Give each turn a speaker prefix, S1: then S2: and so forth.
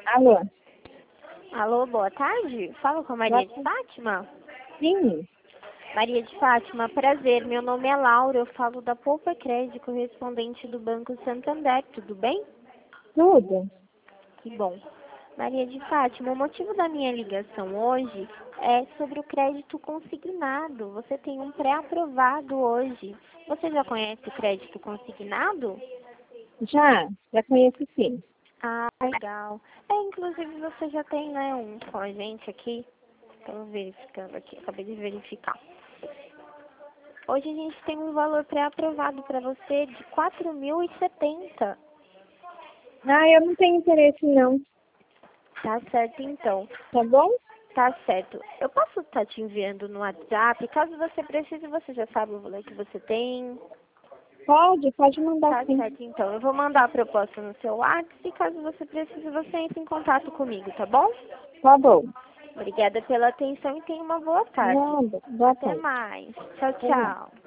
S1: Alô?
S2: Alô, boa tarde. Falo com a Maria de Fátima.
S1: Sim.
S2: Maria de Fátima, prazer. Meu nome é Laura. Eu falo da Poupa Crédito, correspondente do Banco Santander. Tudo bem?
S1: Tudo?
S2: Que bom. Maria de Fátima, o motivo da minha ligação hoje é sobre o crédito consignado. Você tem um pré-aprovado hoje. Você já conhece o crédito consignado?
S1: Já conheço sim.
S2: Ah, legal. Inclusive você já tem, né, um com a gente aqui. Estou verificando aqui, acabei de verificar. Hoje a gente tem um valor pré-aprovado para você de 4.070.
S1: Eu não tenho interesse não.
S2: Tá certo então.
S1: Tá bom?
S2: Tá certo. Eu posso estar te enviando no WhatsApp. Caso você precise, você já sabe o valor que você tem.
S1: Pode mandar
S2: Tá
S1: sim.
S2: certo então. Eu vou mandar a proposta no seu WhatsApp e caso você precise, você entre em contato comigo, tá bom?
S1: Tá bom.
S2: Obrigada pela atenção e tenha uma boa tarde.
S1: Nada. Boa
S2: Até
S1: tarde.
S2: mais. Tchau,
S1: Até mais.
S2: tchau.